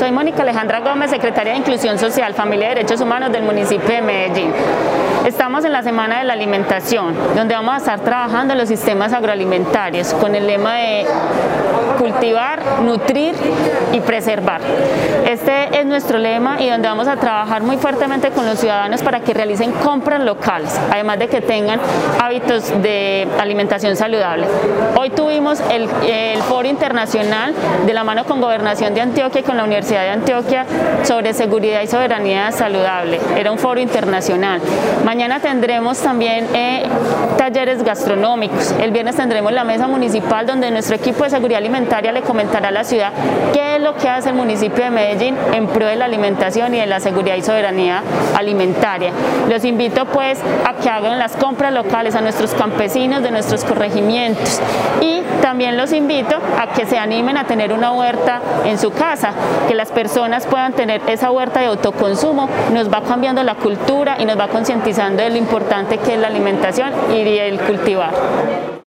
Soy Mónica Alejandra Gómez, secretaria de Inclusión Social, Familia y Derechos Humanos del municipio de Medellín. Estamos en la Semana de la Alimentación, donde vamos a estar trabajando en los sistemas agroalimentarios con el lema de cultivar, nutrir y preservar. Este es nuestro lema y donde vamos a trabajar muy fuertemente con los ciudadanos para que realicen compras locales, además de que tengan hábitos de alimentación saludable. Hoy tuvimos el Foro Internacional de la mano con Gobernación de Antioquia y con la Universidad de Antioquia sobre seguridad y soberanía saludable. Era un foro internacional. Mañana tendremos también talleres gastronómicos. El viernes tendremos la mesa municipal donde nuestro equipo de seguridad alimentaria le comentará a la ciudad qué es lo que hace el municipio de Medellín en pro de la alimentación y de la seguridad y soberanía alimentaria. Los invito pues a que hagan las compras locales a nuestros campesinos de nuestros corregimientos y también los invito a que se animen a tener una huerta en su casa, que las personas puedan tener esa huerta de autoconsumo. Nos va cambiando la cultura y nos va concientizando de lo importante que es la alimentación y el cultivar.